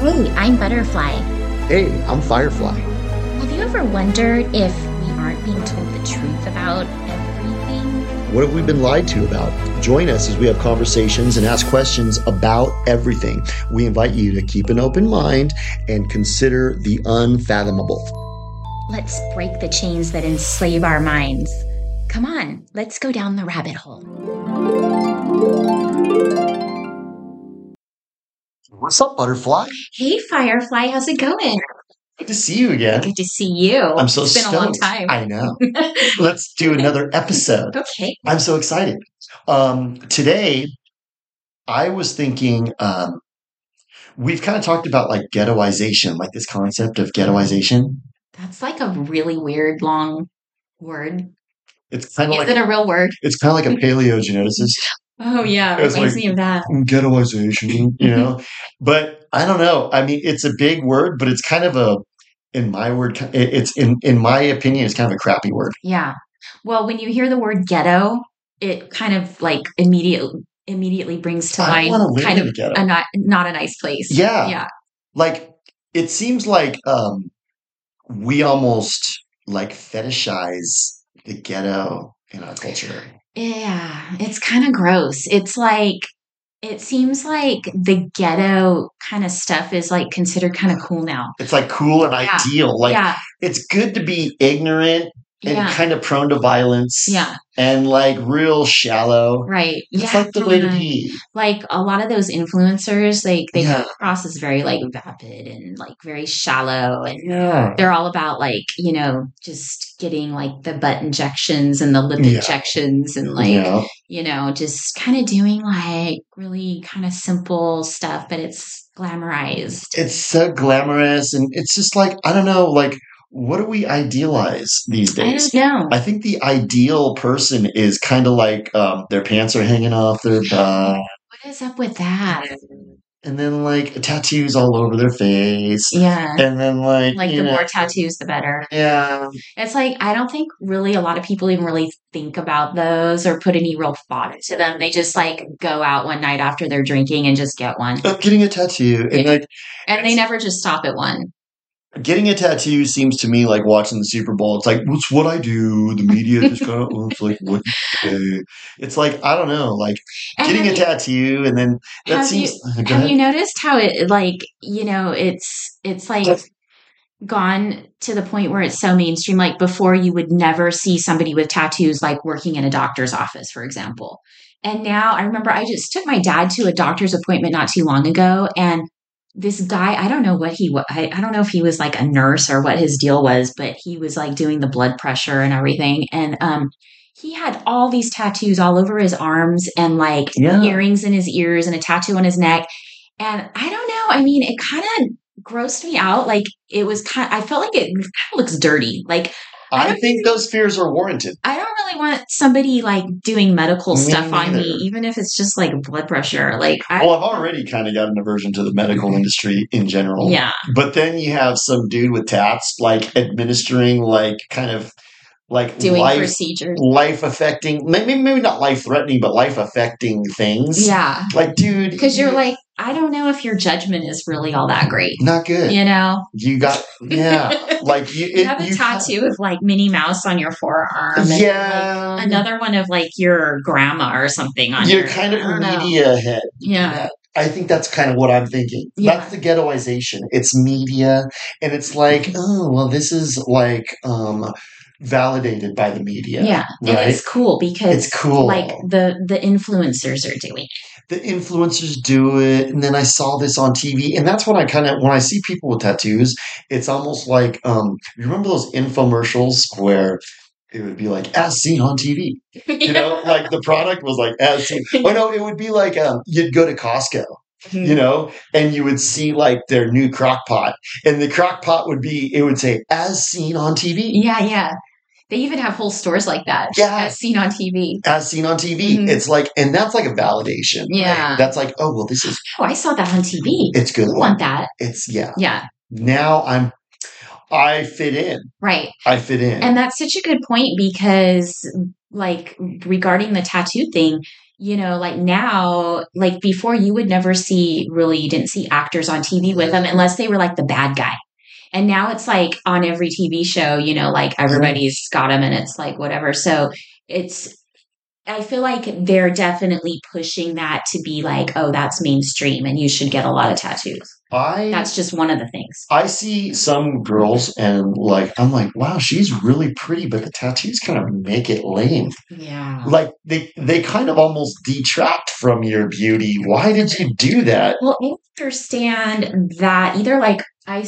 Hey, I'm Butterfly. Hey, I'm Firefly. Have you ever wondered if we aren't being told the truth about everything? What have we been lied to about? Join us as we have conversations and ask questions about everything. We invite you to keep an open mind and consider the unfathomable. Let's break the chains that enslave our minds. Come on, let's go down the rabbit hole. What's up, Butterfly? Hey, Firefly, how's it going? Good to see you again. Good to see you. I'm so It's been stoked. a long time. I know. Let's do another episode. Okay. I'm so excited. Today, I was thinking, we've kind of talked about like ghettoization, like this concept of ghettoization. That's like a really weird long word. It's kind of Is it a real word? it's kind of like a paleogeneticist. Oh, yeah. It It's reminds like me of that. ghettoization, But I don't know. I mean, it's a big word, but it's kind of in my opinion, it's kind of a crappy word. Yeah. Well, when you hear the word ghetto, it kind of like immediately brings to I don't mind want to live kind in of a ghetto. not a nice place. Yeah. Yeah. Like, it seems like we almost like fetishize the ghetto in our culture. Yeah. It's kind of gross. It's like it seems like the ghetto kind of stuff is like considered kind of cool now. It's like cool and Yeah. ideal. Like, Yeah. it's good to be ignorant and Yeah. kind of prone to violence. Yeah. And like real shallow. Right. It's Yeah. like the way to be. Like a lot of those influencers, they Yeah. come across as very like vapid and like very shallow, and Yeah. they're all about like, just getting like the butt injections and the lip Yeah. injections and like, Yeah. just kind of doing like really kind of simple stuff, but it's glamorized. It's so glamorous, and it's just like, I don't know, like, what do we idealize these I days? don't know. I think the ideal person is kind of like their pants are hanging off their butt, What is up with that? and then like tattoos all over their face, Yeah. and then like Like the more tattoos, the better. yeah, It's like, I don't think really a lot of people even really think about those or put any real thought into them. They just like go out one night after they're drinking and just get one. I'm getting a tattoo, and Yeah. like And they never just stop at one. getting a tattoo seems to me like watching the Super Bowl. It's like, it's what I do. The media just kind of looks like what you say. It's like, I don't know, like And getting a tattoo, and then that have seems. you Go have ahead. you noticed how it like, it's like gone to the point where it's so mainstream. Like before, you would never see somebody with tattoos like working in a doctor's office, for example. And now I remember I just took my dad to a doctor's appointment not too long ago, and this guy, I don't know what he was. I don't know if he was like a nurse or what his deal was, but he was like doing the blood pressure and everything. And he had all these tattoos all over his arms and like Yeah. earrings in his ears and a tattoo on his neck. And I don't know. I mean, it kind of grossed me out. Like it was I felt like it kind of looks dirty. Like I think those fears are warranted. I don't really want somebody like doing medical Me stuff on me, neither. even if it's just like blood pressure. Like Well, I've already kind of got an aversion to the medical industry in general. Yeah. But then you have some dude with tats, like administering, like kind of like doing procedures. life affecting, maybe not life threatening, but life affecting things. Yeah. Like, dude, Because you're like, I don't know if your judgment is really all that great. not good. You know? You got, yeah, like you have a tattoo of like Minnie Mouse on your forearm. And Yeah. like, another one of like your grandma or something on You're your, kind of I don't know. media head. Yeah. I think that's kind of what I'm thinking. Yeah. That's the ghettoization. It's media, and it's like, oh, well, this is like validated by the media. Yeah. And right? it's cool because It's cool. like the influencers are doing it. The influencers do it, and then I saw this on TV, and that's when when I see people with tattoos, it's almost like you remember those infomercials where it would be like as seen on TV, like the product was like as seen. Oh no, it would be like you'd go to Costco, and you would see like their new crock pot, and the crock pot it would say as seen on TV. Yeah, yeah. They even have whole stores like that. Yeah. As seen on TV. As seen on TV. Mhm. It's like, and that's like a validation. Yeah. Right? That's like, oh, well, this is, Oh, I saw that on TV. it's good. I want that. It's, yeah. Yeah. Now I fit in. Right. I fit in. And that's such a good point because, like, regarding the tattoo thing, like now, like before, you would never see really, you didn't see actors on TV with them unless they were like the bad guy. And now it's like on every TV show, like Yeah. everybody's got them and it's like whatever. So it's, I feel like they're definitely pushing that to be like, oh, that's mainstream and you should get a lot of tattoos. I That's just one of the things. I see some girls and like I'm like, wow, she's really pretty, but the tattoos kind of make it lame. Yeah. Like they kind of almost detract from your beauty. Why did you do that? Well, I understand that either like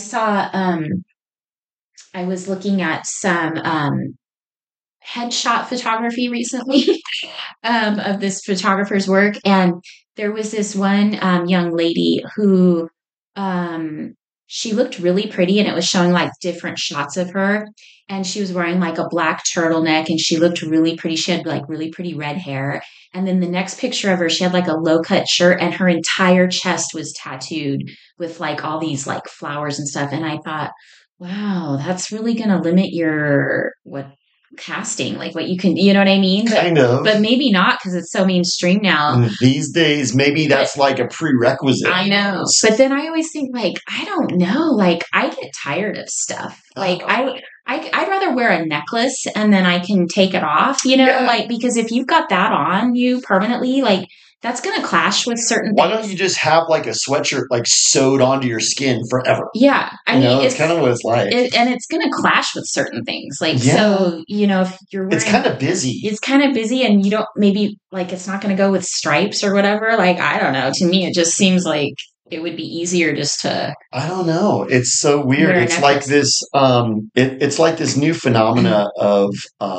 I was looking at some headshot photography recently of this photographer's work. And there was this one young lady who she looked really pretty and it was showing like different shots of her. And she was wearing like a black turtleneck and she looked really pretty. She had like really pretty red hair. And then the next picture of her, she had like a low cut shirt and her entire chest was tattooed with like all these like flowers and stuff. And I thought, wow, that's really going to limit your what casting, like what you can, you know what I mean? Kind of. But maybe not because it's so mainstream now. These days, maybe But that's like a prerequisite. I know. But then I always think like, I don't know, like I get tired of stuff. Like I'd rather wear a necklace and then I can take it off, Yeah. like because if you've got that on you permanently, like that's going to clash with certain Why things. don't you just have like a sweatshirt like sewed onto your skin forever? Yeah, I You mean, know, it's kind of what it's like. and it's going to clash with certain things. Like, Yeah. so, if you're It's wearing, kind of busy. it's kind of busy and you don't, maybe like it's not going to go with stripes or whatever. Like, I don't know. To me, it just seems like it would be easier just to I don't know. It's so weird. wear a It's like necklace. this it's like this new phenomena of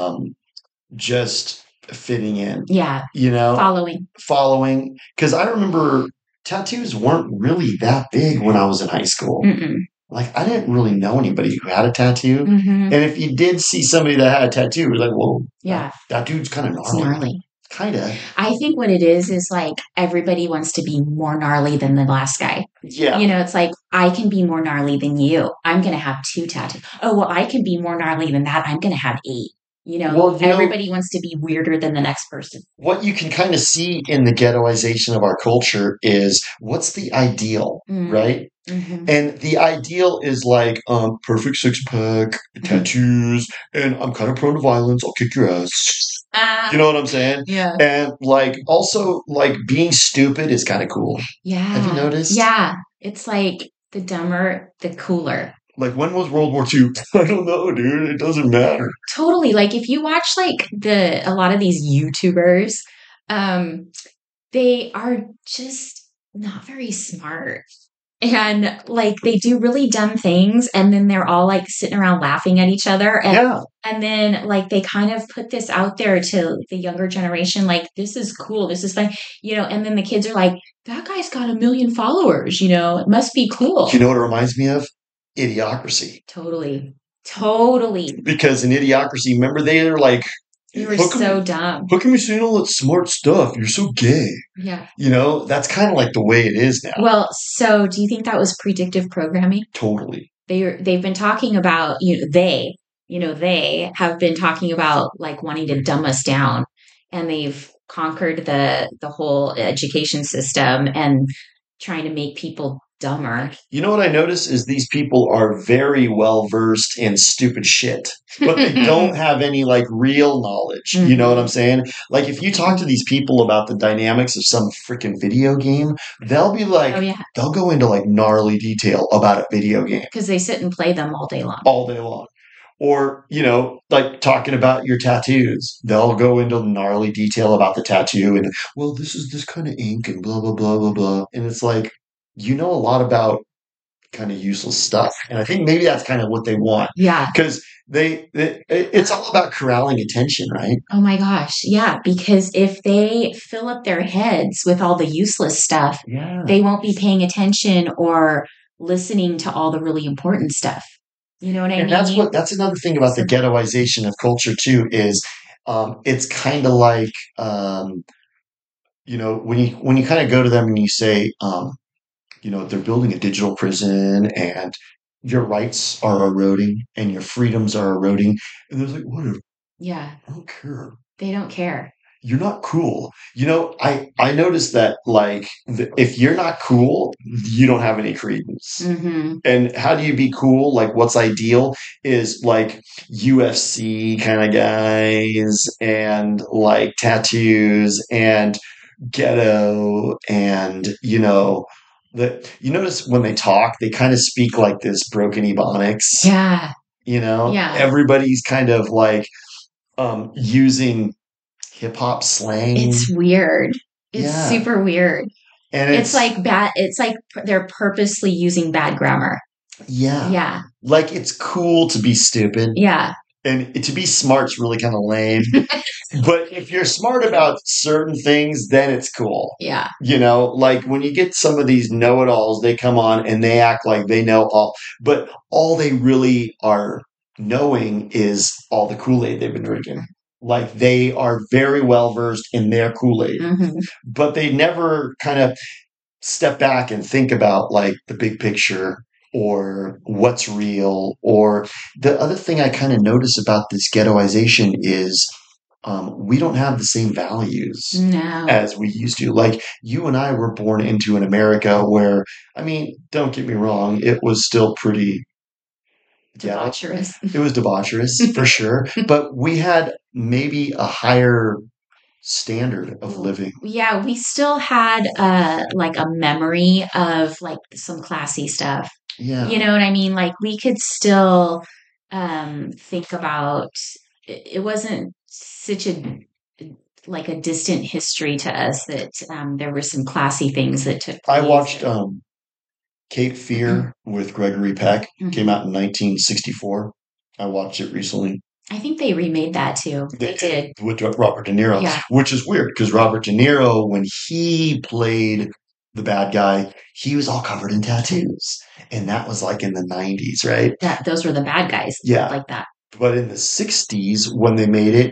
just fitting in, Yeah, you know, following. following. Because I remember tattoos weren't really that big when I was in high school. Mm-mm. Like I didn't really know anybody who had a tattoo. Hmm. And if you did see somebody that had a tattoo, it was like, whoa, Yeah, that dude's kind of it's gnarly. gnarly. Kind of. I think what it is like everybody wants to be more gnarly than the last guy. Yeah. It's like I can be more gnarly than you. I'm going to have 2 tattoos. Oh, well, I can be more gnarly than that. I'm going to have 8. Well, Everybody wants to be weirder than the next person. what you can kind of see in the ghettoization of our culture is what's the ideal, right? Mm-hmm. And the ideal is like perfect six pack, tattoos, and I'm kind of prone to violence. I'll kick your ass. You know what I'm saying? Yeah. And like also like being stupid is kind of cool. Yeah. Have you noticed? Yeah. It's like the dumber, the cooler. Like when was World War II? I don't know, dude. It doesn't matter. Totally. Like if you watch like a lot of these YouTubers, they are just not very smart. And like they do really dumb things and then they're all like sitting around laughing at each other. And then like they kind of put this out there to the younger generation, like, this is cool, this is fun, and then the kids are like, that guy's got 1 million followers, it must be cool. You know what it reminds me of? Idiocracy. Totally. Totally. Because in Idiocracy, remember they are like, you were so dumb. How come you're saying all that smart stuff? You're so gay. Yeah. That's kind of like the way it is now. Well, so do you think that was predictive programming? Totally. They've been talking about, they have been talking about like wanting to dumb us down, and they've conquered the whole education system and trying to make people dumber. You know what I notice is these people are very well versed in stupid shit, but they don't have any like real knowledge. You know what I'm saying? Like if you talk to these people about the dynamics of some freaking video game, they'll be like, oh, yeah. They'll go into like gnarly detail about a video game because they sit and play them all day long. All day long. Or, like talking about your tattoos. They'll go into gnarly detail about the tattoo and, well, this is this kind of ink and blah, blah, blah, blah, blah. And it's like, a lot about kind of useless stuff. And I think maybe that's kind of what they want. Yeah. Because it's all about corralling attention, right? Oh my gosh. Yeah. Because if they fill up their heads with all the useless stuff, they won't be paying attention or listening to all the really important stuff. You know what I mean? That's another thing about the ghettoization of culture too, is it's kind of like, when you kind of go to them and you say, they're building a digital prison and your rights are eroding and your freedoms are eroding. And they're like, whatever. Yeah. I don't care. They don't care. you're not cool. I noticed that like if you're not cool, you don't have any credence. Hmm. And how do you be cool? Like what's ideal is like UFC kind of guys and like tattoos and ghetto and you notice when they talk, they kind of speak like this broken ebonics. Yeah. Yeah. Everybody's kind of like using hip hop slang. It's weird. It's Yeah. super weird. And It's it's like bad. It's like they're purposely using bad grammar. yeah. Yeah. Like it's cool to be stupid Yeah. and to be smart's really kind of lame. But if you're smart about certain things, then it's cool. Yeah. Like when you get some of these know-it-alls, they come on and they act like they know all, but all they really are knowing is all the Kool-Aid they've been drinking. Like they are very well versed in their Kool-Aid, Hmm. but they never kind of step back and think about like the big picture or what's real. Or the other thing I kind of notice about this ghettoization is we don't have the same values No. as we used to. Like you and I were born into an America where, I mean, don't get me wrong, it was still pretty ghetto. Debaucherous. It was debaucherous for sure, but we had maybe a higher standard of living. Yeah, we still had like a memory of like some classy stuff. You Yeah. know what I mean? Like we could still think about it wasn't such a like a distant history to us that there were some classy things that took I place. watched Cape Fear with Gregory Peck. Came Mhm. out in 1964. I watched it recently. I think they remade that too. They did. With Robert De Niro, Yeah. which is weird because Robert De Niro, when he played the bad guy, he was all covered in tattoos. And that was like in the 90s, right? That those were the bad guys. Yeah. Like that. But in the 60s, when they made it,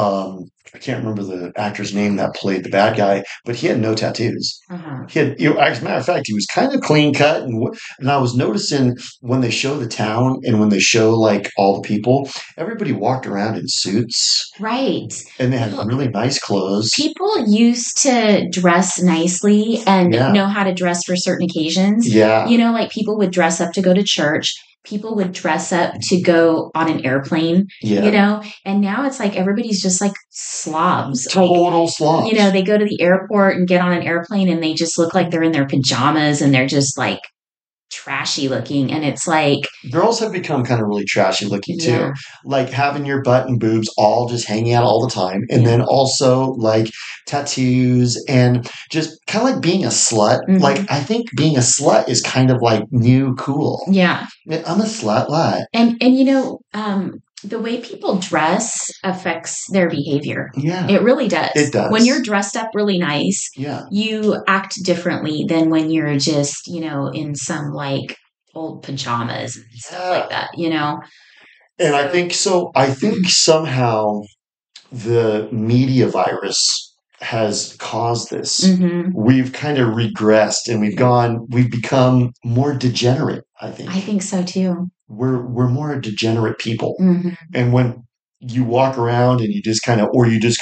I can't remember the actor's name that played the bad guy, but he had no tattoos. Uh-huh. He had, as a matter of fact, he was kind of clean cut, and I was noticing when they show the town and when they show like all the people, everybody walked around in suits Right. and they had really nice clothes. People used to dress nicely and Yeah. know how to dress for certain occasions. Yeah, You know, like people would dress up to go to church. People would dress up to go on an airplane, yeah, you know, and now it's like everybody's just like slobs. Like, total slobs. you know, they go to the airport and get on an airplane and they just look like they're in their pajamas and they're just like trashy looking. And it's like, Girls have become kind of really trashy looking too. yeah, Like having your butt and boobs all just hanging out all the time. And Yeah. then also like tattoos and just kind of like being a slut. Mhm. Like I think being a slut is kind of like new cool. yeah. I'm a slut. What? And you know, the way people dress affects their behavior. Yeah, It really does. it does. When you're dressed up really nice, Yeah. you act differently than when you're just, you know, in some like old pajamas and stuff like that, you know? And I So, think so. I think somehow the media virus has caused this. mhm. We've kind of regressed and we've become more degenerate, I think. I think so too. We're more degenerate people. Hmm. And when you walk around and you just kind of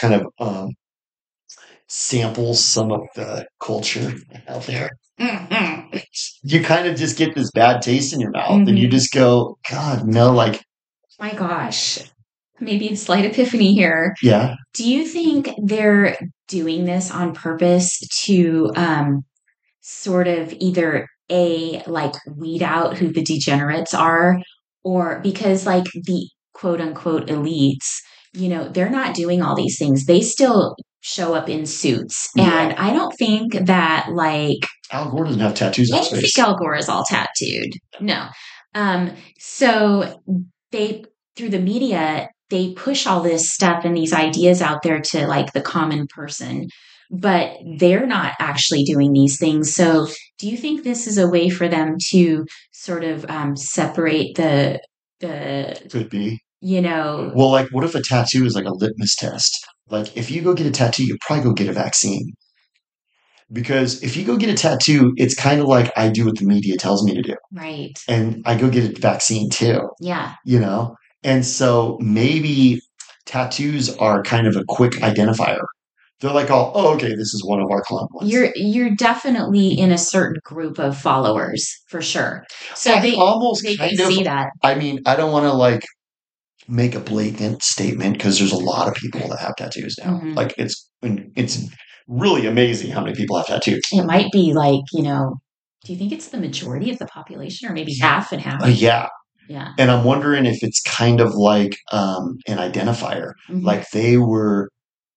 sample some of the culture out there, you kind of just get this bad taste in your mouth and you Mhm. just go, God, no, like, My gosh. Maybe a slight epiphany here. yeah. Do you think they're doing this on purpose to sort of either like weed out who the degenerates are, or because like the quote unquote elites, you know, they're not doing all these things. They still show up in suits. And Yeah. I don't think that like Al Gore doesn't have tattoos I on don't his think face. Al Gore is all tattooed. No. So they through the media, they push all this stuff and these ideas out there to like the common person, but they're not actually doing these things. So do you think this is a way for them to sort of separate the Could be. you know Well, like, what if a tattoo is like a litmus test? Like, if you go get a tattoo, you probably go get a vaccine. Because if you go get a tattoo, it's kind of like I do what the media tells me to do. right? And I go get a vaccine too, Yeah. you know? And so maybe tattoos are kind of a quick identifier. They're like, oh, okay, this is one of our clone ones. You're definitely in a certain group of followers for sure. So I almost they can kind of, see that. I mean, I don't want to like make a blatant statement because there's a lot of people that have tattoos now. Hmm. Like it's really amazing how many people have tattoos. It might be like, do you think it's the majority of the population or maybe half and half? Yeah. Yeah. And I'm wondering if it's kind of like an identifier. Hmm. Like they were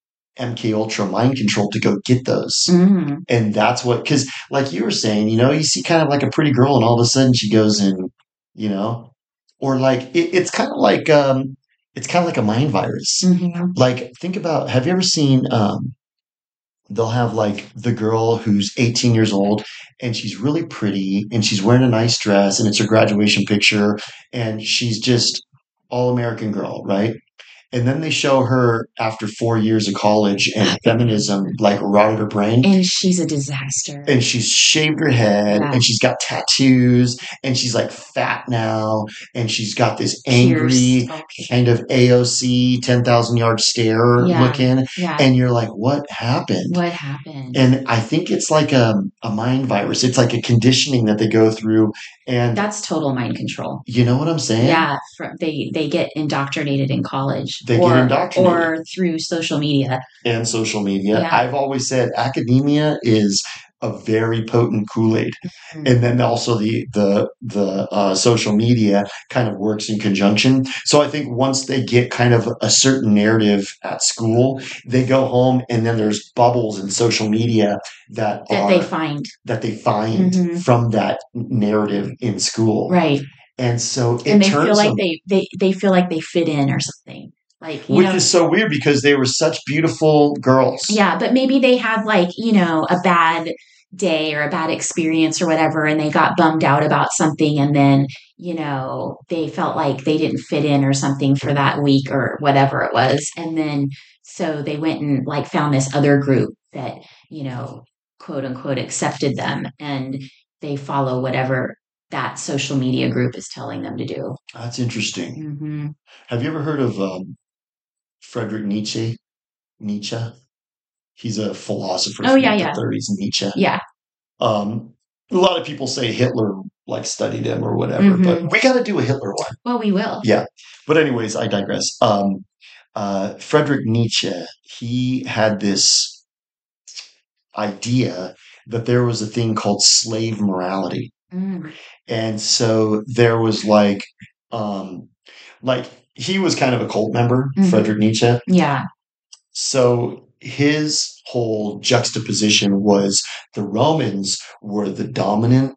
MK Ultra mind controlled to go get those. Hmm. And that's what, because like you were saying, you see kind of like a pretty girl and all of a sudden she goes and, you know, or like it's kind of like a mind virus. Hmm. Like think about, have you ever seen, they'll have like the girl who's 18 years old and she's really pretty and she's wearing a nice dress and it's her graduation picture and she's just all American girl, right? And then they show her after 4 years of college and feminism like rotted her brain. And she's a disaster. And she's shaved her head Yeah. and she's got tattoos and she's like fat now and she's got this angry kind of AOC 10,000 yard stare Yeah. looking. Yeah. And you're like, what happened? What happened? And I think it's like a mind virus. It's like a conditioning that they go through. And That's total mind control. you know what I'm saying? Yeah. They get indoctrinated in college. They get indoctrinated. Or through social media. And social media. Yeah. I've always said academia is a very potent Kool-Aid. Mhm. And then also the social media kind of works in conjunction. So I think once they get kind of a certain narrative at school, they go home and then there's bubbles in social media that they find Mhm. from that narrative in school. Right. And so and they feel like they feel like they fit in or something. Like, which is so weird because they were such beautiful girls. Yeah, but maybe they had like, a bad day or a bad experience or whatever, and they got bummed out about something, and then, they felt like they didn't fit in or something for that week or whatever it was. And then so they went and like found this other group that, quote unquote accepted them, and they follow whatever that social media group is telling them to do. That's interesting. Hmm. Have you ever heard of Friedrich Nietzsche? Nietzsche. He's a philosopher from the 30s. Nietzsche. Yeah. A lot of people say Hitler like studied him or whatever, but we got to do a Hitler one. Well, we will. Yeah. But anyways, I digress. Friedrich Nietzsche, he had this idea that there was a thing called slave morality. Mm. And so there was like he was kind of a cult member, Friedrich Nietzsche. Yeah. So his whole juxtaposition was the Romans were the dominant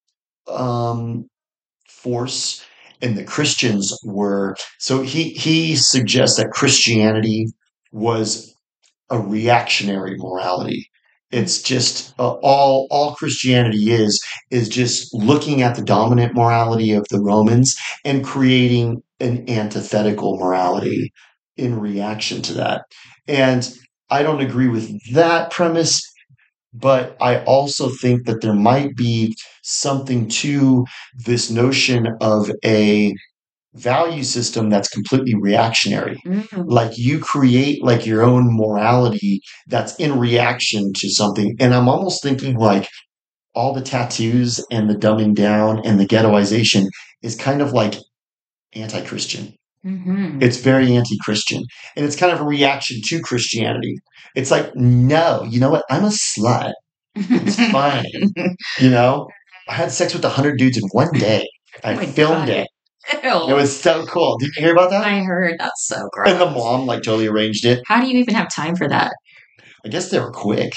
force and the Christians were, so he suggests that Christianity was a reactionary morality. It's just all Christianity is just looking at the dominant morality of the Romans and creating an antithetical morality in reaction to that. And I don't agree with that premise, but I also think that there might be something to this notion of a value system that's completely reactionary. Like you create like your own morality that's in reaction to something. And I'm almost thinking like all the tattoos and the dumbing down and the ghettoization is kind of like anti-Christian. Mm-hmm. It's very anti-Christian. And it's kind of a reaction to Christianity. It's like, no, you know what? I'm a slut. It's fine. I had sex with 100 dudes in one day. I filmed it. Ew. It was so cool. Did you hear about that? I heard. That's so gross. And the mom like totally arranged it. How do you even have time for that? I guess they were quick.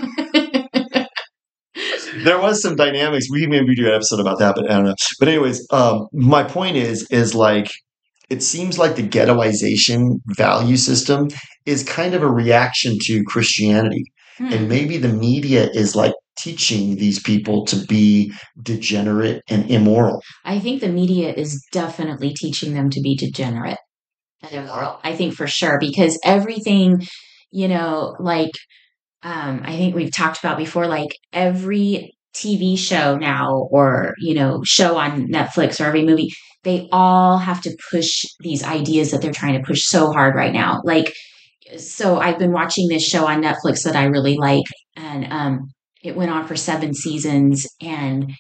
There was some dynamics. We maybe do an episode about that, but I don't know. But anyways, my point is like it seems like the ghettoization value system is kind of a reaction to Christianity. And maybe the media is like teaching these people to be degenerate and immoral. I think the media is definitely teaching them to be degenerate and immoral. I think for sure, because everything, like I think we've talked about before, like every TV show now or, show on Netflix or every movie, they all have to push these ideas that they're trying to push so hard right now. Like so I've been watching this show on Netflix that I really like, and it went on for 7 seasons, and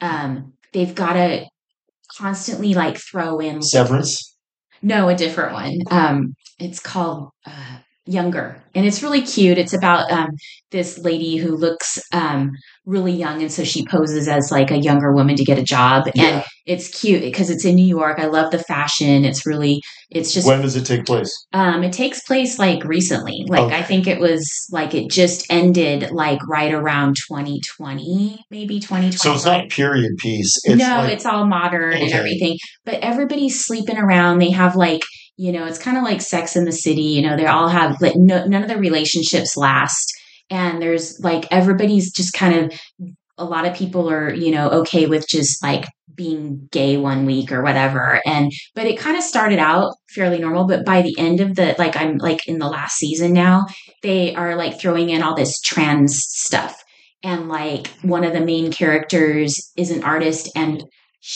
they've got to constantly like throw in Severance. no, a different one. It's called Younger, and it's really cute. It's about this lady who looks really young, and so she poses as like a younger woman to get a job, and Yeah. it's cute because it's in New York. I love the fashion. It's just When does it take place? it takes place like recently. Like I Okay. think it was like it just ended like right around 2020, maybe So it's not a 2021. period piece. It's No, like, it's all modern and okay. everything, but everybody's sleeping around. They have like, it's kind of like Sex in the City. They all have like none of the relationships last. And there's like everybody's just kind of a lot of people are, okay with just like being gay one week or whatever. But it kind of started out fairly normal. But by the end of like, I'm like in the last season now, they are like throwing in all this trans stuff. And like one of the main characters is an artist, and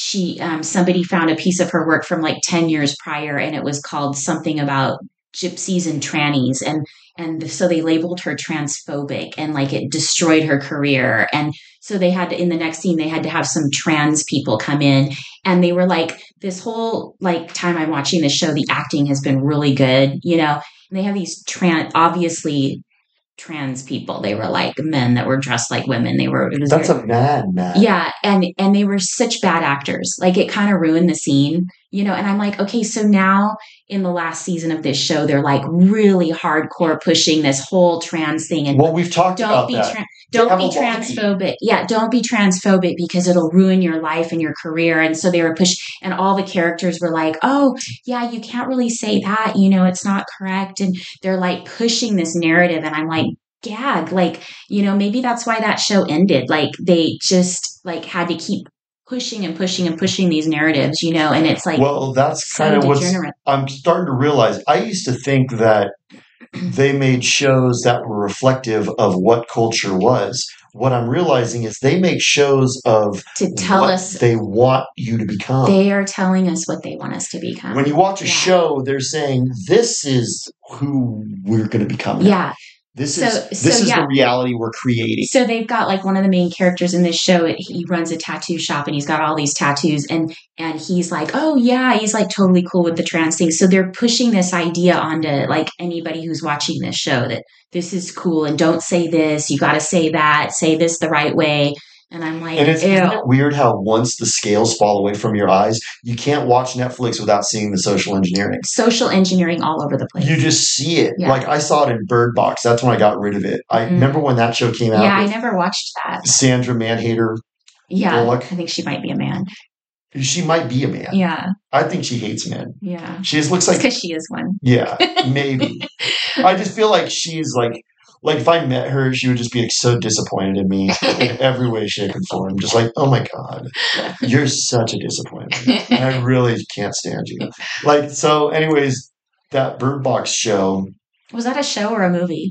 somebody found a piece of her work from like 10 years prior, and it was called something about gypsies and trannies. And so they labeled her transphobic, and like it destroyed her career. And so they had to, in the next scene, they had to have some trans people come in, and they were like, this whole like time I'm watching this show, the acting has been really good, and they have these obviously trans people. They were like men that were dressed like women. It was That's very, a mad. yeah, and they were such bad actors. Like it kind of ruined the scene, and I'm like, okay, so now in the last season of this show, they're like really hardcore pushing this whole trans thing, and Well, we've talked don't about be that. They don't have a be lobby. transphobic. Yeah, don't be transphobic because it'll ruin your life and your career. And so they were pushed, and all the characters were like, "Oh, yeah, you can't really say that. It's not correct." And they're like pushing this narrative, and I'm like, gag, like, maybe that's why that show ended. Like they just like had to keep pushing and pushing and pushing these narratives, and it's like Well, that's kind so of what's degenerate. I'm starting to realize. I used to think that they made shows that were reflective of what culture was. What I'm realizing is they make shows of To tell what us they want you to become. they are telling us what they want us to When you become. watch a Yeah. show, they're saying this is who we're going to become now. Yeah. This So is so this is the yeah. reality we're creating. So they've got like one of the main characters in this show. He runs a tattoo shop, and he's got all these tattoos, and he's like, oh yeah, he's like totally cool with the trans thing. So they're pushing this idea onto like anybody who's watching this show that this is cool, and don't say this. You got to say that. Say this the right way. And I'm And like, it's isn't ew. it weird how once the scales fall away from your eyes, you can't watch Netflix without seeing the social engineering. Social engineering all over the You place. just see it. Yeah. Like I saw it in Bird Box. That's when I got rid of it. I remember Mm. when that show came Yeah, out I with never watched that. Sandra Manhater Yeah, Bullock. I think she might be a man. She might be a man. Yeah, I think she hates men. yeah. She just looks It's like, because she is one. yeah, maybe. I just feel like she's like if I met her, she would just be like so disappointed in me in every way, shape, and form. Just like, oh my God, you're such a disappointment. I really can't stand you. Like, so, anyways, that Bird Box show, Was that a show or a movie?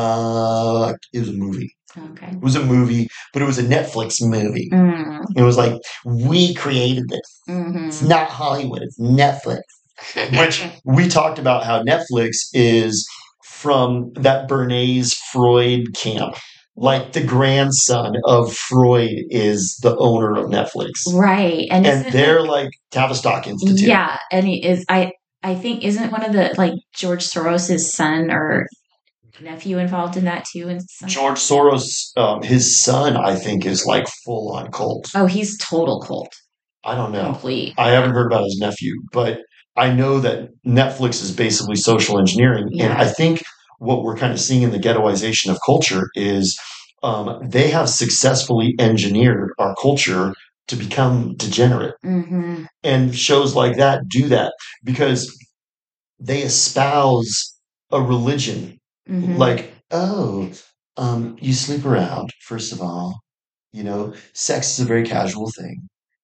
it was a movie. Okay. It was a movie, but it was a Netflix movie. Mm, It was like, we created this. It's hmm not Hollywood, it's Netflix. Which we talked about how Netflix is from that Bernays Freud camp. Like the grandson of Freud is the owner of Netflix. Right. And And isn't they're like, like Tavistock Institute. yeah, and he is I think isn't one of the like George Soros's son or nephew involved in that too and some George Soros, his son, I think, is like full on cult. oh, he's total cult. I don't know. Complete. I haven't heard about his nephew, but I know that Netflix is basically social engineering. And Yeah. I think what we're kind of seeing in the ghettoization of culture is they have successfully engineered our culture to become degenerate. Hmm And shows like that do that because they espouse a religion. hmm Like, oh, you sleep around, first of all. Sex is a very casual thing.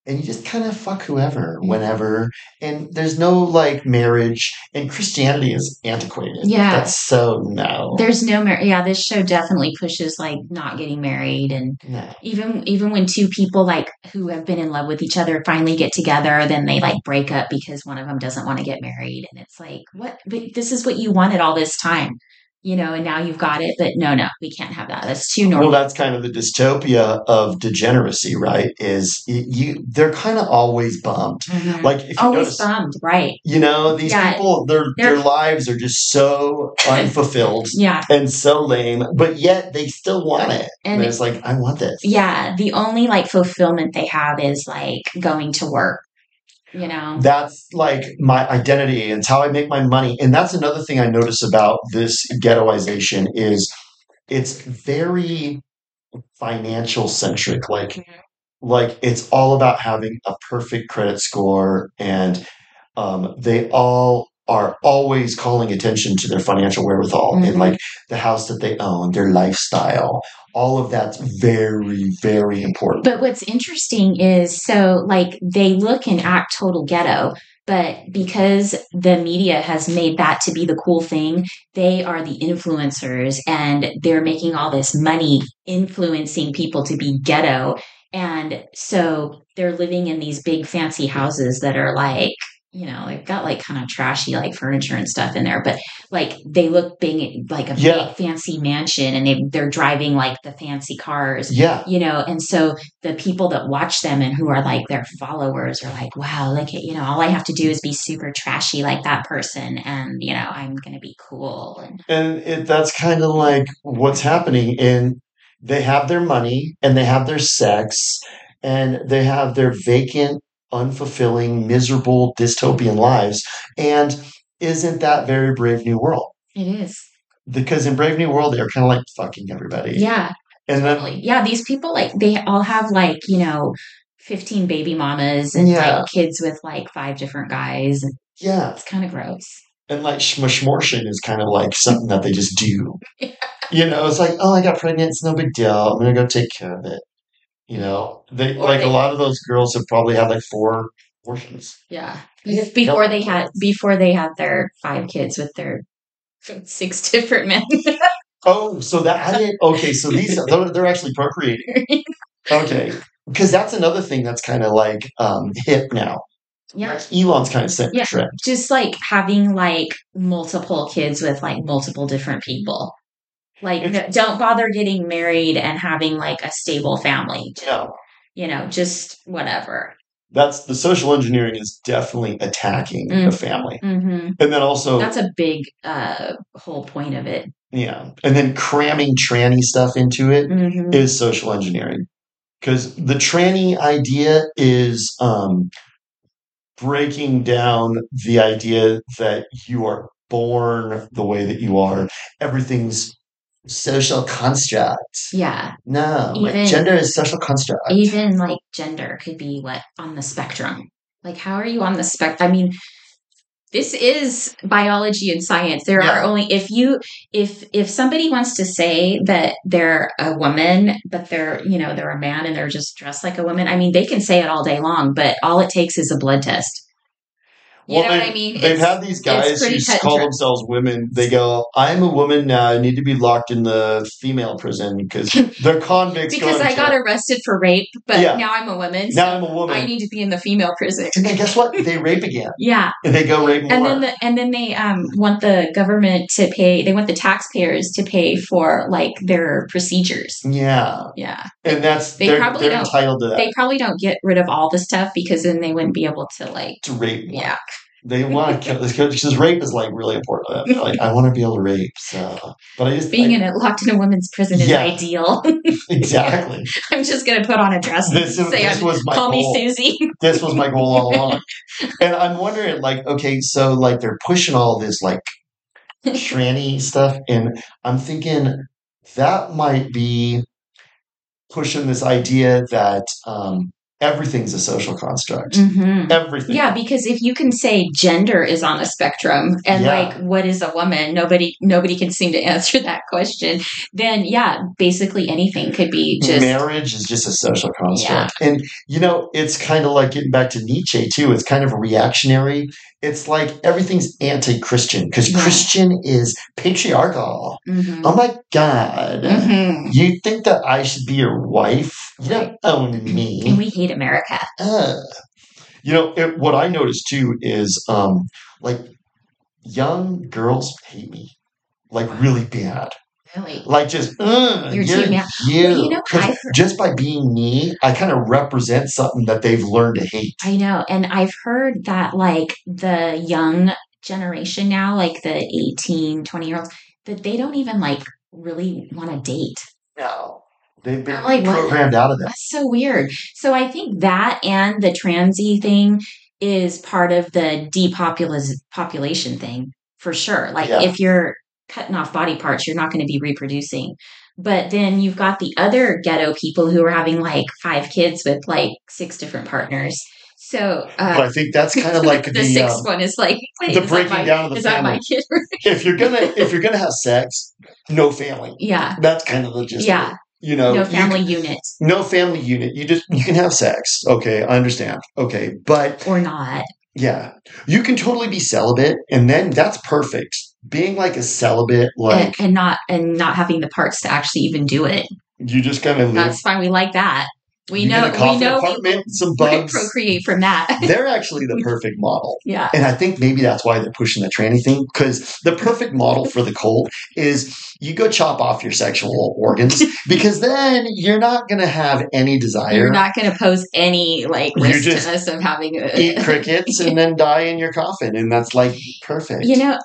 and you just kind of fuck whoever, Mhm. whenever, and there's no like marriage. And Christianity is antiquated. Yeah. That's so no, There's no yeah, this show definitely pushes like not getting married, and no. even when two people like who have been in love with each other finally get together, then they like break up because one of them doesn't want to get married, and it's like, what? But this is what you wanted all this time, and now you've got it, but no, we can't have that. That's too Well, normal. that's kind of the dystopia of degeneracy, right? Is you they're kind of always bummed. Hmm. Like if you Always notice, bummed, right? these Yeah, people, their they're lives are just so unfulfilled yeah, and so lame, but yet they still want it. And and it's like, I want this. yeah, the only like fulfillment they have is like going to work, you know. That's like my identity. It's how I make my money. And that's another thing I notice about this ghettoization is it's very financial centric. Like it's all about having a perfect credit score, and they all are always calling attention to their financial wherewithal and Hmm. like the house that they own, their lifestyle. All of that's very, very important. But what's interesting is so like they look and act total ghetto, but because the media has made that to be the cool thing, they are the influencers and they're making all this money influencing people to be ghetto. And so they're living in these big fancy houses that are like, they've got like kind of trashy like furniture and stuff in there, but like they look big, like a Yeah, big fancy mansion, and they're driving like the fancy cars, yeah. and so the people that watch them and who are like their followers are like, wow, look at, all I have to do is be super trashy like that person, and I'm gonna be cool. And And that's kind of like what's happening. And they have their money and they have their sex and they have their vacant, unfulfilling, miserable, dystopian lives. And isn't that very Brave New World? it is. Because in Brave New World, they're kind of like fucking everybody. Yeah, And totally. then, Yeah, these people like they all have like 15 baby mamas and yeah, like kids with like five different guys. yeah. It's kind of gross. And like schmortion is kind of like something that they just do. It's like, oh, I got pregnant. It's no big deal. I'm going to go take care of it. They Or like a they lot of those girls have probably had like four abortions. Yeah. Couple. Before they had their five kids with their six different men. Oh, so that I didn't. Okay, so they're actually procreating. Okay, because that's another thing that's kind of like hip now. Yeah. Like Elon's kind of setting the Yeah. trend. Just like having like multiple kids with like multiple different people. Like It's don't bother getting married and having like a stable family. no, Just whatever. that's the social engineering is definitely attacking the family, Mm-hmm. and then also That's a big whole point of it. yeah, and then cramming tranny stuff into it Mm-hmm. is social engineering because the tranny idea is breaking down the idea that you are born the way that you are. Everything's social construct. Yeah. No, like Even gender is social construct. even like gender could be what on the spectrum. Like how are you on the spectrum? I mean, this is biology and science. There are Yeah. only if somebody wants to say that they're a woman, but they're a man and they're just dressed like a woman. I mean, they can say it all day long, but all it takes is a blood test. You Well, know what I mean? they've had these guys who pretty cut and call dry. themselves women. They go, "I'm a woman now. I need to be locked in the female prison because they're convicts Because going I to got jail." arrested for rape, but Yeah. now I'm a woman, Now so I'm a I woman, need to be in the female prison. and then guess what? They rape again, Yeah. and they go rape And more. then they want the government to pay. They want the taxpayers to pay for like their procedures. Yeah, Yeah, and that's they probably they're don't. entitled to that. They probably don't get rid of all the stuff because then they wouldn't be able to like. To rape more. Yeah, They want to kill this because rape is like really important to them. They're like, I want to be able to rape. So, but I just being locked in a women's prison is Yeah. ideal. exactly. I'm just gonna put on a dress and This say, was my "Call me goal. Susie." This was my goal all along. And I'm wondering, like, okay, so like they're pushing all this like tranny stuff, and I'm thinking that might be pushing this idea that everything's a social construct. Hmm. Everything. Yeah, because if you can say gender is on a spectrum and like Yeah. what is a woman, nobody can seem to answer that question. Then yeah, basically anything could be just Marriage is just a social yeah. construct. And, it's kind of like getting back to Nietzsche, too. It's kind of a reactionary. It's like everything's anti Christian because Yeah. Christian is patriarchal. Hmm. Oh my God. Hmm. You think that I should be your wife? You don't own And me. we hate America. Uh, what I noticed, too, is like young girls hate me like really bad. Really. Like just, You're you're too mad. Well, you. Because I've heard, just by being me, I kind of represent something that they've learned to hate. I know, and I've heard that like the young generation now, like the 18, 20-year-olds, that they don't even like really want to date. No, they've I'm been like, what? programmed out of that. That's so weird. So I think that and the transy thing is part of the depopulation thing for sure. Like Yeah. if you're cutting off body parts, you're not going to be reproducing. But then you've got the other ghetto people who are having like 5 kids with like 6 different partners. So But I think that's kind of like the sixth one is like, wait, the breaking down of the is that my family. kid? If you're gonna have sex, no family. Yeah, That's kind of the gist of yeah. it. No family unit No family unit. You can have sex. Okay, I understand. Okay, but or not. yeah, you can totally be celibate, and then that's perfect. Being like a celibate, like And not having the parts to actually even do it. you just kind of live. That's fine. We like that. We You know. get a coffin We know apartment, some we bugs. procreate from that. They're actually the perfect model. Yeah. And I think maybe that's why they're pushing the tranny thing, because the perfect model for the cult is you go chop off your sexual organs, because then you're not going to have any desire. You're not going to pose any like You risk just to us of having eat crickets and then die in your coffin, and that's like perfect.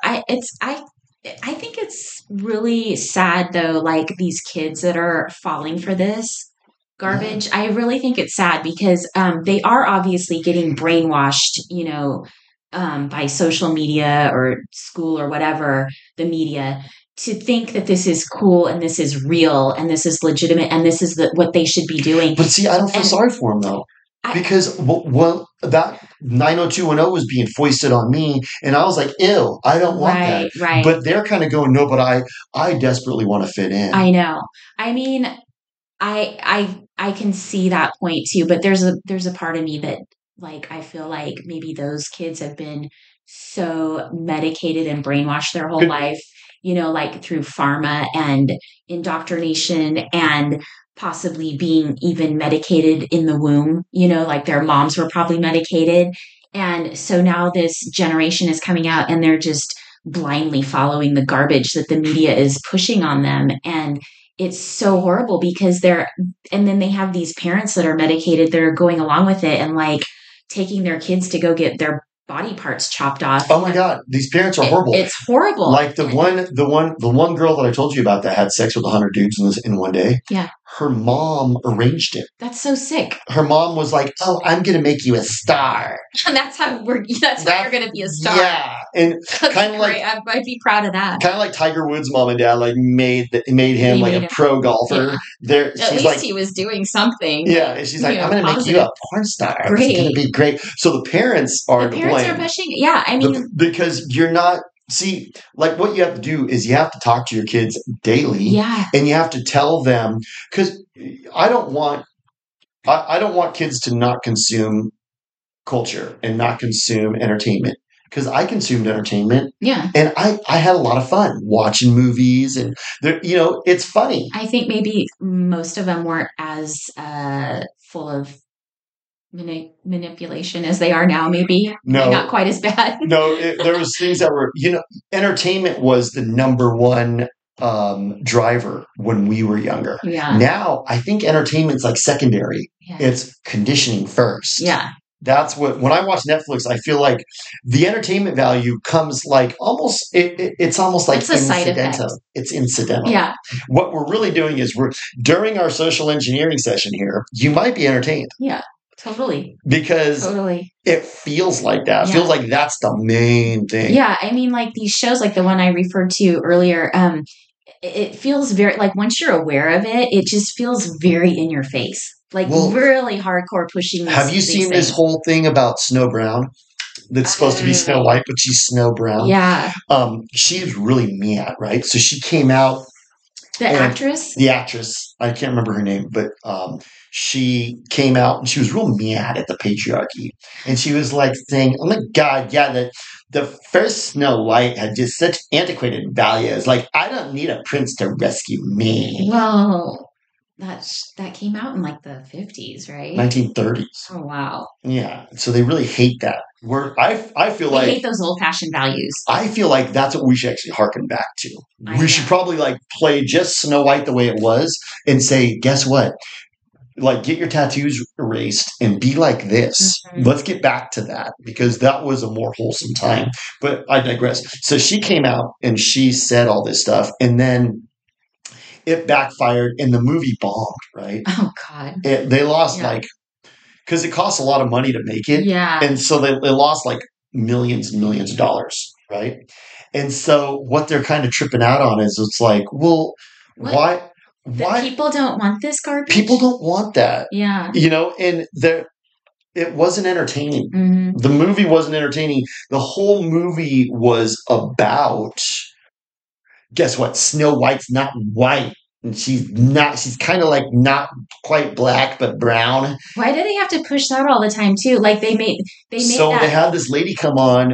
I think it's really sad though, like these kids that are falling for this garbage. I really think it's sad because they are obviously getting brainwashed, by social media or school or whatever, the media, to think that this is cool and this is real and this is legitimate and this is what they should be doing. But see, I don't feel And sorry for him though. Because that 90210 was being foisted on me, and I was like, "Ew, I don't want that." Right. But they're kind of going, "No, but I desperately want to fit in." I know. I mean, I can see that point too, but there's a part of me that like I feel like maybe those kids have been so medicated and brainwashed their whole life, like through pharma and indoctrination and possibly being even medicated in the womb, like their moms were probably medicated. And so now this generation is coming out and they're just blindly following the garbage that the media is pushing on them. And it's so horrible because and then they have these parents that are medicated that are going along with it and like taking their kids to go get their body parts chopped off. Oh my God, these parents are horrible. It's horrible. Like the one girl that I told you about that had sex with 100 dudes in one day. Yeah. Her mom arranged it. That's so sick. Her mom was like, "Oh, I'm going to make you a star." And that's how you're going to be a star. Yeah. And kind of like, I'd be proud of that. Kind of like Tiger Woods' mom and dad like made him like a pro golfer. Yeah. At least he was doing something. Yeah. And she's like, "I'm going to make you a porn star. Great. It's going to be great." So the parents are the parents are pushing. Yeah. I mean, because you're not. See, like what you have to do is you have to talk to your kids daily. Yeah. And you have to tell them, because I don't want kids to not consume culture and not consume entertainment, because I consumed entertainment. Yeah. And I had a lot of fun watching movies, and it's funny. I think maybe most of them weren't as full of manipulation as they are now. Maybe not quite as bad. No, there was things that were, entertainment was the number one driver when we were younger. Yeah. Now I think entertainment's like secondary. Yeah. It's conditioning first. Yeah. That's when I watch Netflix, I feel like the entertainment value comes like almost it's almost like it's a side effect. It's incidental. Yeah. What we're really doing is during our social engineering session here, you might be entertained. Yeah. Totally. Because it feels like that. It feels like that's the main thing. Yeah. I mean, like these shows, like the one I referred to earlier, it feels very, like once you're aware of it, it just feels very in your face. like Well, really hardcore pushing have you these seen this things. whole thing about Snow Brown? That's supposed to be Snow Oh, White, but she's Snow Brown. yeah. She's really mad, right? So she came out The and actress? the actress, I can't remember her name, but she came out and she was real mad at the patriarchy. And she was like saying, oh my God, yeah, the first Snow White had just such antiquated values. Like, I don't need a prince to rescue me. Well, that came out in like the 50s, right? 1930s. Oh, wow. Yeah. So they really hate that. Where I feel They like hate those old-fashioned values. I feel like that's what we should actually harken back to. I We should know. probably like play just Snow White the way it was and say, guess what? Like, get your tattoos erased and be like this. Mhm. Let's get back to that because that was a more wholesome time. But I digress. So she came out and she said all this stuff, and then it backfired and the movie bombed, right? Oh, God. They lost Yeah. like, because it costs a lot of money to make it. Yeah. And so they lost like millions and millions of dollars, right? And so what they're kind of tripping out on is it's like, well, What? why? The Why people don't want this people garbage? don't want that? Yeah. And it wasn't entertaining. Hmm. The movie wasn't entertaining. The whole movie was about, guess what? Snow White's not white. And she's kind of like not quite black, but brown. Why do they have to push that all the time too? Like they made So they that. had this lady come on,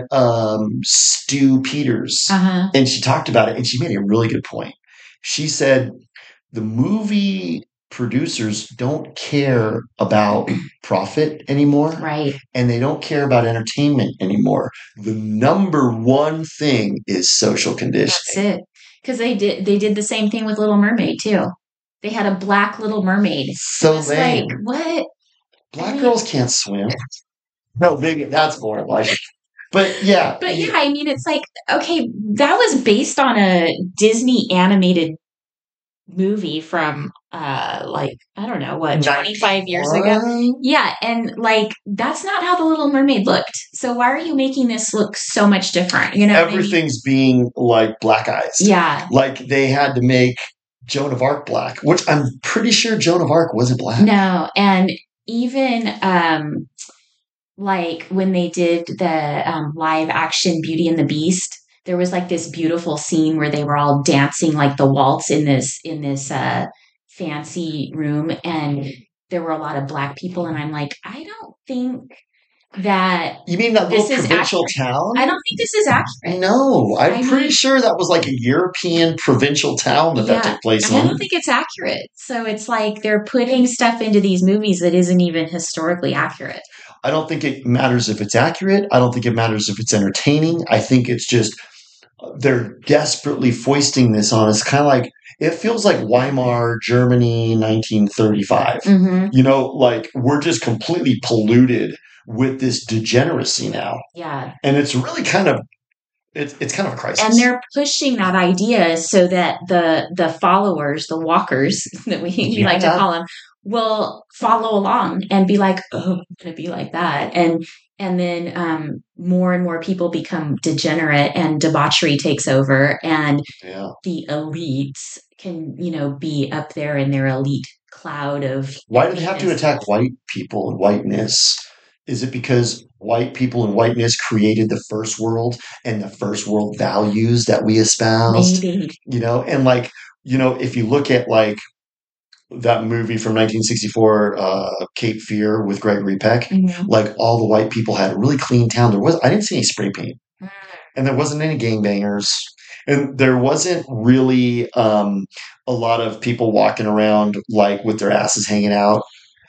Stu Peters, Uh-huh. and she talked about it, and she made a really good point. She said the movie producers don't care about profit anymore, Right. and they don't care about entertainment anymore. The number one thing is social That's conditioning. it. Because they did the same thing with Little Mermaid too. They had a black Little Mermaid. It So was like, lame. what? I Black mean, girls can't swim. No, maybe that's more like. But yeah, but yeah, I mean, it's like, okay, that was based on a Disney animated movie from like, I don't know, what, 25 years ago? 91? Yeah, and like that's not how the Little Mermaid looked. So why are you making this look so much different? You know what I mean? Everything's being like black eyes. Yeah. Like they had to make Joan of Arc black, which I'm pretty sure Joan of Arc wasn't black. No, and even like when they did the live action Beauty and the Beast, there was like this beautiful scene where they were all dancing like the waltz in this fancy room, and there were a lot of black people, and I'm like, I don't think that You mean that this little is provincial accurate. town? I don't think this is accurate. No, I I'm pretty mean, sure that was like a European provincial town that yeah, took place I in. don't think it's accurate. So it's like they're putting stuff into these movies that isn't even historically accurate. I don't think it matters if it's accurate. I don't think it matters if it's entertaining. I think it's just they're desperately foisting this on us. Kind of like it feels like Weimar Germany 1935. Hmm. Like we're just completely polluted with this degeneracy now. Yeah. And it's really kind of it's kind of a And crisis. they're pushing that idea so that the followers, the walkers that we like to Yeah. call them, will follow along and be like, oh, I'm gonna be like that. And then more and more people become degenerate and debauchery takes over, and Yeah. the elites can, be up there in their elite cloud of Why do they have to happiness. attack white people and whiteness? Is it because white people and whiteness created the first world and the first world values that we espoused? Maybe. And like, if you look at like that movie from 1964, Cape Fear with Gregory Peck, Mhm. like all the white people had a really clean town. I didn't see any spray paint, and there wasn't any gangbangers, and there wasn't really a lot of people walking around like with their asses hanging out.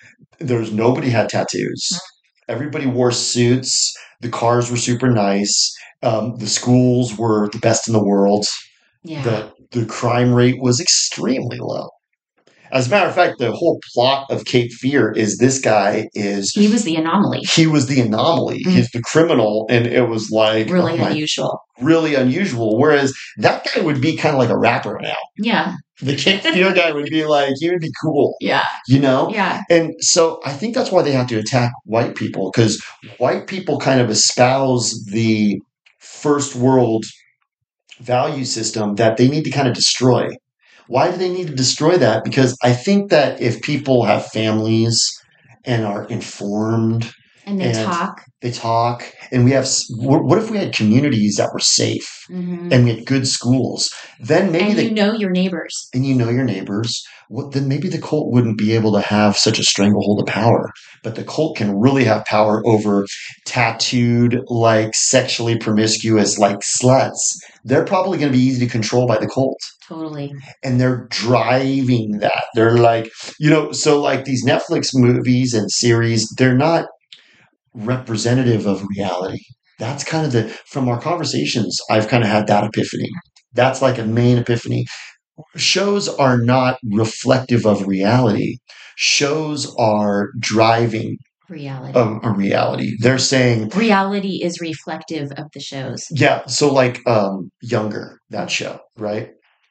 Nobody had tattoos. Everybody wore suits. The cars were super nice. The schools were the best in the world. Yeah. The crime rate was extremely low. As a matter of fact, the whole plot of Cape Fear is this guy He was the anomaly. he was the anomaly. Mm. He's the criminal, and it was like Really unusual. really unusual. Whereas that guy would be kind of like a rapper now. Yeah. The Cape Fear guy would be like, he would be cool, Yeah. Yeah. And so I think that's why they have to attack white people, because white people kind of espouse the first world value system that they need to kind of destroy. Why do they need to destroy that? Because I think that if people have families and are informed And and they talk, and we have, what if we had communities that were safe and we had good schools? Then maybe and you know your neighbors. and you know your neighbors, then maybe the cult wouldn't be able to have such a stranglehold of power. But the cult can really have power over tattooed, like sexually promiscuous, like sluts. They're probably going to be easy to control by the cult. Totally. And they're driving that. They're like, so like these Netflix movies and series, they're not representative of reality. That's kind of from our conversations, I've kind of had that epiphany. That's like a main epiphany. Shows are not reflective of reality. Shows are driving Reality. a reality. They're saying reality is reflective of the shows. Yeah. So like Younger, that show, right?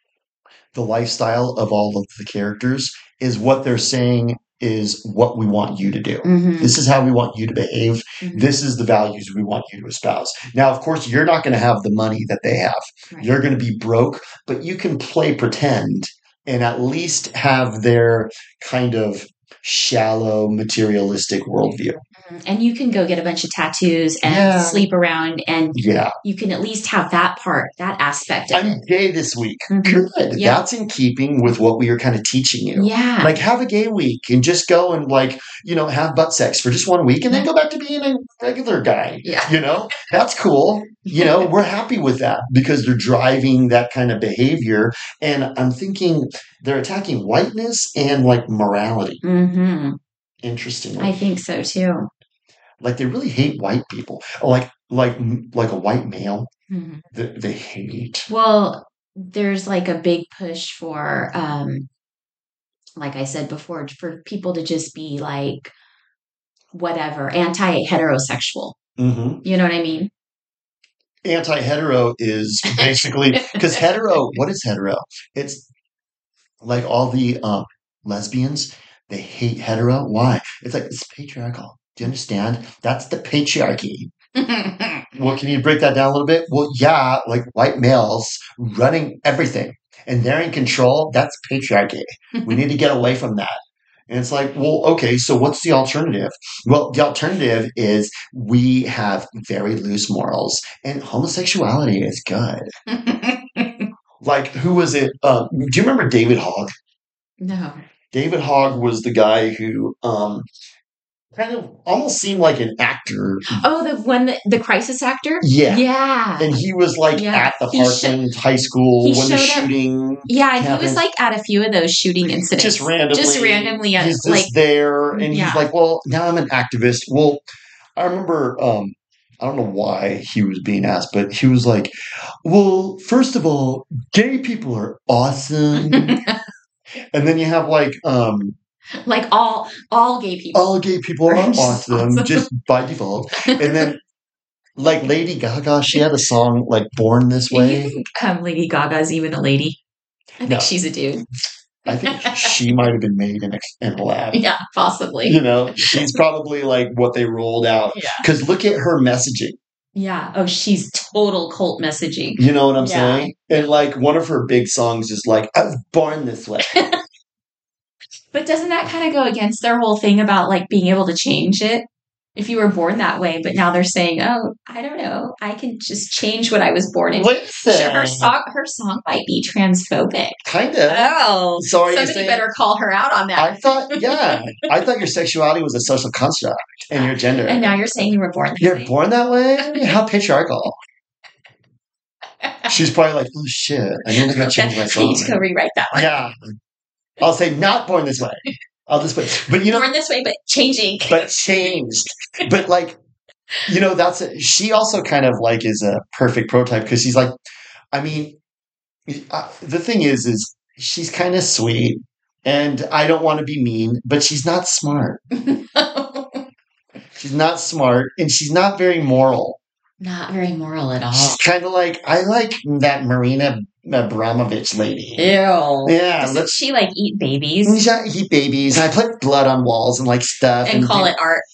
The lifestyle of all of the characters is what they're saying is what we want you to do. This is how we want you to behave. This is the values we want you to espouse. Now, of course, you're not going to have the money that they have. Right. You're going to be broke, but you can play pretend and at least have their kind of shallow, materialistic worldview. And you can go get a bunch of tattoos and sleep around, and you can at least have that part, that aspect of I'm gay this week. Good. Yep. That's in keeping with what we are kind of teaching you. Yeah. Like, have a gay week and just go and, like, have butt sex for just 1 week and then go back to being a regular guy. Yeah. That's cool. We're happy with that because they're driving that kind of behavior. And I'm thinking they're attacking whiteness and, like, morality. Interestingly. I think so, too. Like, they really hate white people. Like a white male. They hate. Well, there's like a big push for, like I said before, for people to just be like, whatever, anti-heterosexual. You know what I mean? Anti-hetero is basically, because what is hetero? It's like all the lesbians, they hate hetero. Why? It's like, it's patriarchal. Do you understand? That's the patriarchy. Well, can you break that down a little bit? Well, yeah, like white males running everything and they're in control. That's patriarchy. We need to get away from that. And it's like, well, okay, so what's the alternative? Well, the alternative is we have very loose morals and homosexuality is good. Like, who was it? Do you remember David Hogg? No. David Hogg was the guy who kind of almost seemed like an actor. Oh, the crisis actor? Yeah. Yeah. And he was like at the Parkland High School when the shooting. Yeah, and he was like at a few of those shooting incidents. Just randomly. He's just like there. And he's like, well, now I'm an activist. Well, I remember, I don't know why he was being asked, but he was like, well, first of all, gay people are awesome. And then you have like all gay people. All gay people are awesome, just by default. And then, like Lady Gaga, she had a song like "Born This Way." You think Lady Gaga's even a lady? I think she's a dude. I think she might have been made in a lab. Yeah, possibly. She's probably like what they rolled out. Because look at her messaging. Yeah. Oh, she's total cult messaging. You know what I'm saying? And like one of her big songs is like, "I was born this way." But doesn't that kind of go against their whole thing about like being able to change it? If you were born that way, but now they're saying, "Oh, I don't know, I can just change what I was born in." Listen, her song might be transphobic. Kind of. Oh, so somebody better call her out on that. I thought your sexuality was a social construct and your gender. And now you're saying you were born that way. You're born that way? How patriarchal. She's probably like, "Oh shit, I need to go change my song." You need to go rewrite that one. Yeah. I'll say not born this way. I'll just put, but born this way, but changing. But changed. But like, she also kind of like is a perfect prototype because she's like, I mean, the thing is she's kind of sweet and I don't want to be mean, but she's not smart. She's not smart and she's not very moral. Not very moral at all. She's kind of like, I like that Marina Abramovich lady. Ew. Yeah. Doesn't she like eat babies? Eat babies. I put blood on walls and like stuff. And call it art.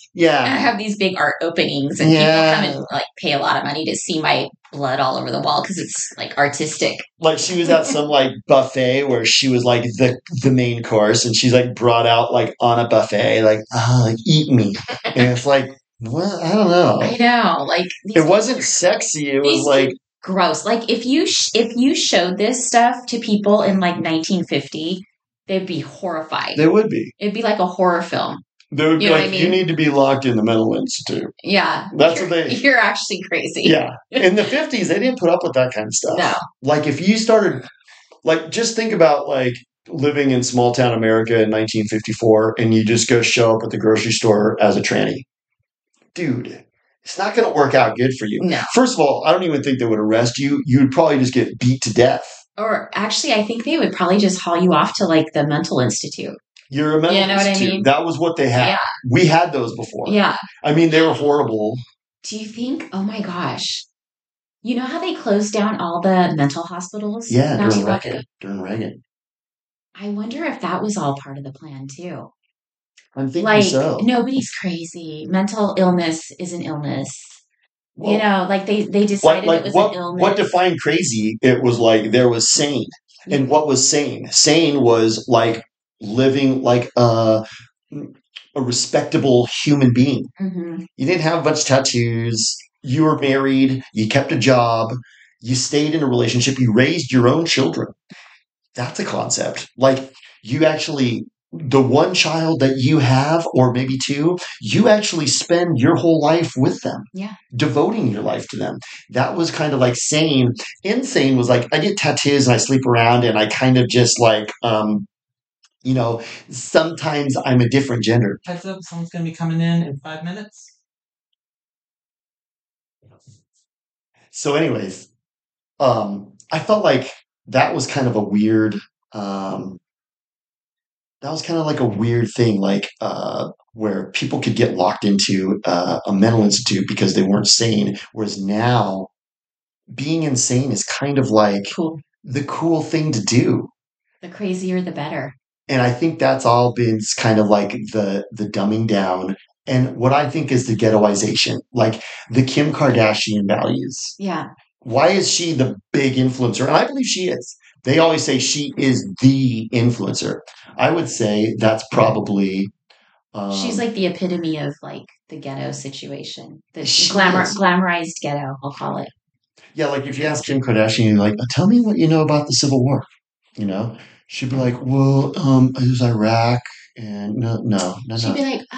Yeah. I have these big art openings, and people come and like pay a lot of money to see my blood all over the wall because it's like artistic. Like she was at some like buffet where she was like the main course, and she's like brought out like on a buffet, like eat me, and it's like, well, I don't know. I know, like it wasn't sexy. It was like gross. Like if you showed this stuff to people in like 1950, they'd be horrified. They would be. It'd be like a horror film. They would be like, you need to be locked in the mental institute. Yeah. That's what they... You're actually crazy. Yeah. In the 50s, they didn't put up with that kind of stuff. No. Like, if you started... Like, just think about, like, living in small-town America in 1954, and you just go show up at the grocery store as a tranny. Dude, it's not going to work out good for you. No. First of all, I don't even think they would arrest you. You would probably just get beat to death. Or, actually, I think they would probably just haul you off to, like, the mental institute. You're a mental institute. What I mean? That was what they had. Yeah. We had those before. Yeah. I mean, they were horrible. Do you think, oh my gosh, you know how they closed down all the mental hospitals? Yeah, during Reagan. I wonder if that was all part of the plan too. I'm thinking so. Nobody's crazy. Mental illness is an illness. Well, you know, like they decided it was an illness. What defined crazy? It was like there was sane. And what was sane? Sane was like living like a respectable human being. Mm-hmm. You didn't have a bunch of tattoos. You were married. You kept a job. You stayed in a relationship. You raised your own children. That's a concept. Like you actually, the one child that you have, or maybe two, you actually spend your whole life with them. Yeah. Devoting your life to them. That was kind of like sane. Insane was like, I get tattoos and I sleep around and I kind of just like, you know, sometimes I'm a different gender. Heads up, someone's going to be coming in 5 minutes. So anyways, I felt like that was kind of a weird, thing, like, where people could get locked into a mental institute because they weren't sane. Whereas now being insane is kind of like the cool thing to do. The crazier, the better. And I think that's all been kind of like the dumbing down and what I think is the ghettoization, like the Kim Kardashian values. Yeah. Why is she the big influencer? And I believe she is. They always say she is the influencer. I would say that's probably... she's like the epitome of like the ghetto situation. The glamorized ghetto, I'll call it. Yeah, like if you ask Kim Kardashian, you're like, tell me what you know about the Civil War. You know? She'd be like, well, it was Iraq, and no. She'd be like,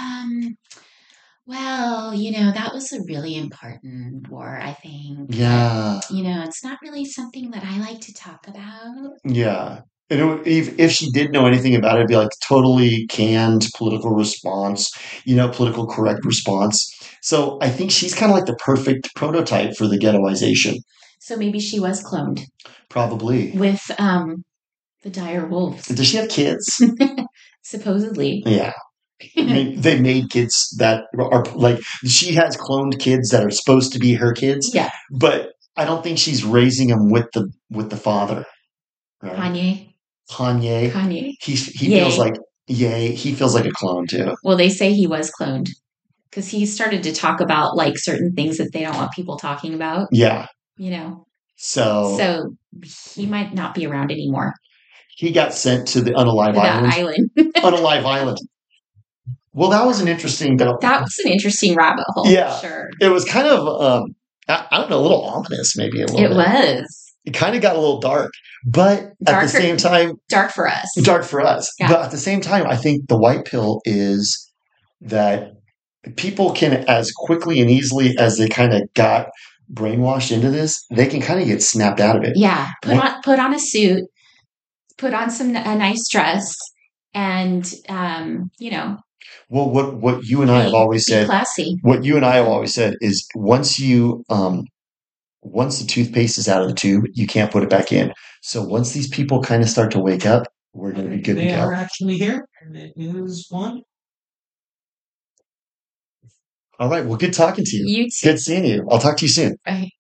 well, you know, that was a really important war, I think. Yeah. But, you know, it's not really something that I like to talk about. Yeah. And if she did know anything about it, it'd be like totally canned political response, you know, political correct response. So I think she's kind of like the perfect prototype for the ghettoization. So maybe she was cloned. Probably. With the dire wolves. Does she have kids? Supposedly. Yeah. I mean, they made kids that are like, she has cloned kids that are supposed to be her kids. Yeah. But I don't think she's raising them with the father. Right? Kanye. He feels like, he feels like a clone too. Well, they say he was cloned because he started to talk about like certain things that they don't want people talking about. Yeah. You know. So he might not be around anymore. He got sent to the Unalive Island. Unalive Island. Well, that was an interesting... That was an interesting rabbit hole. Yeah. Sure. It was kind of, I don't know, a little ominous maybe. It was. It kind of got a little dark. But at the same time... Dark for us. Dark for us. Yeah. But at the same time, I think the white pill is that people can, as quickly and easily as they kind of got brainwashed into this, they can kind of get snapped out of it. Yeah. Put on a suit. Put on a nice dress. And, you know... Well, what you and I have always said, classy. What you and I have always said is once the toothpaste is out of the tube, you can't put it back in. So once these people kind of start to wake up, we're going to be good to go. They are actually here. And it is one. All right. Well, good talking to you. You too. Good seeing you. I'll talk to you soon. Bye.